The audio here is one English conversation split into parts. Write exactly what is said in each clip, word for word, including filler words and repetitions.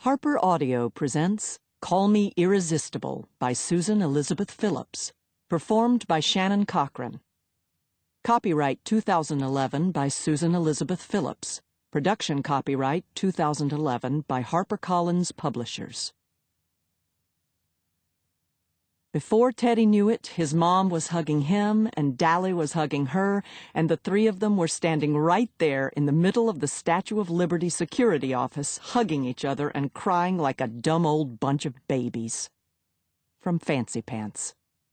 Harper Audio presents Call Me Irresistible by Susan Elizabeth Phillips, performed by Shannon Cochran. Copyright two thousand eleven by Susan Elizabeth Phillips. Production copyright two thousand eleven by HarperCollins Publishers. Before Teddy knew it, his mom was hugging him, and Dally was hugging her, and the three of them were standing right there in the middle of the Statue of Liberty security office, hugging each other and crying like a dumb old bunch of babies. From Fancy Pants.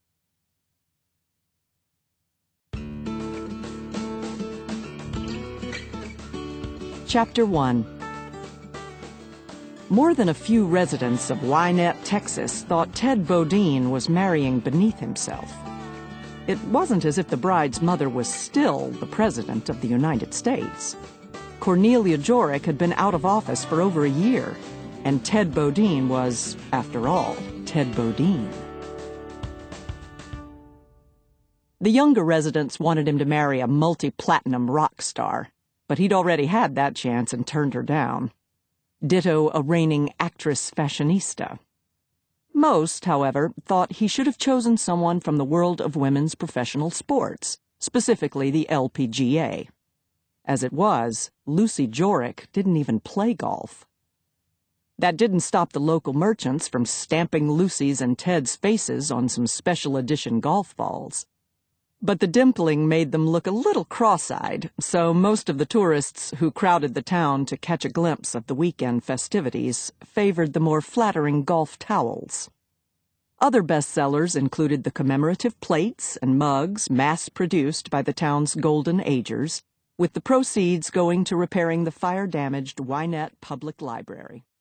Chapter one. More than a few residents of Wynette, Texas, thought Ted Bodine was marrying beneath himself. It wasn't as if the bride's mother was still the President of the United States. Cornelia Jorick had been out of office for over a year, and Ted Bodine was, after all, Ted Bodine. The younger residents wanted him to marry a multi-platinum rock star, but he'd already had that chance and turned her down. Ditto a reigning actress fashionista. Most, however, thought he should have chosen someone from the world of women's professional sports, specifically the L P G A. As it was, Lucy Jorick didn't even play golf. That didn't stop the local merchants from stamping Lucy's and Ted's faces on some special edition golf balls. But the dimpling made them look a little cross-eyed, so most of the tourists who crowded the town to catch a glimpse of the weekend festivities favored the more flattering golf towels. Other bestsellers included the commemorative plates and mugs mass-produced by the town's Golden Agers, with the proceeds going to repairing the fire-damaged Wynette Public Library.